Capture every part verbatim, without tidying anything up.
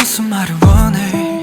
무슨 말을 원해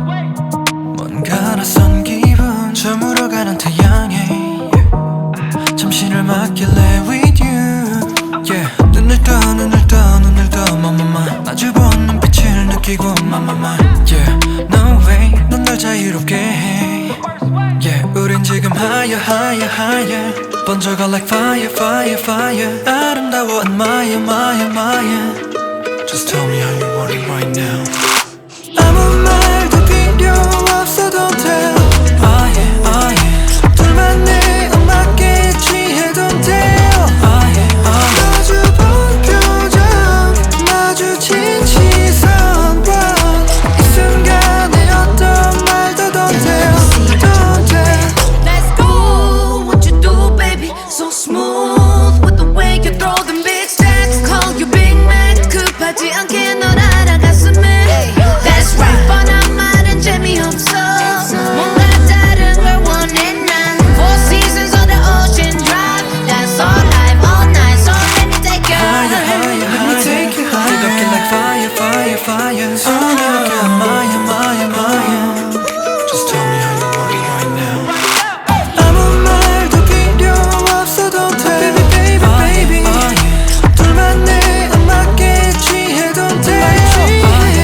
뭔가 낯선 기분 저물어가는 태양에 잠시를 맡길래 with you yeah. 눈을 떠 눈을 떠 눈을 떠 마마마 마주본 눈빛을 느끼고 마마마 yeah. No way 넌 날 자유롭게 해 yeah. 우린 지금 higher higher higher 번져가 like fire fire fire 아름다워 admire admire admire Just tell me how you want it right now 아무 말도 필요 없어도 돼 ah yeah ah yeah 둘만의 음악에 취해도 돼요 ah yeah ah yeah 마주본 표정 마주친 시선과 이 순간에 어떤 말도 don't 돼요 don't 돼 Let's go what you do baby so smooth with the way you throw them big stacks call you Big Mac 급하지 않게 널 알아갔으면 That's right 뻔한 말은 재미없어 뭔가 다른 걸 원해 난 Four seasons on the ocean drive That's all life all night So let me take you higher higher higher 뜨겁게 like fire fire fire 손이 어깨 admire admire admire Just tell me how you want it right now 아무 말도 필요 없어도 돼 Baby baby baby ah yeah 둘만의 음악에 취해도 돼요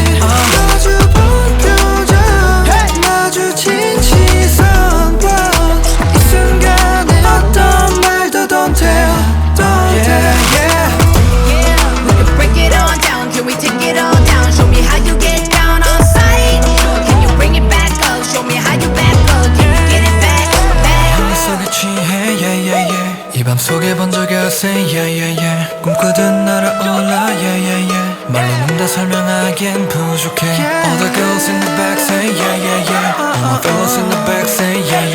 마주본 표정 마주친 시선과 이 순간에 어떤 말도 don't tell don't tell yeah Yeah, we can break it all down. Can we take it all down? Show me how you get down on sight. Can you bring it back up? Show me how you back up. Can you get it back, back? 향기 속에 취해 yeah yeah yeah 이 밤 속에 번져가 say yeah yeah yeah 꿈꾸듯 날아올라 yeah yeah yeah 말로는 다 설명하기엔 부족해 All the girls in the back say yeah yeah yeah All my fellows in the back say yeah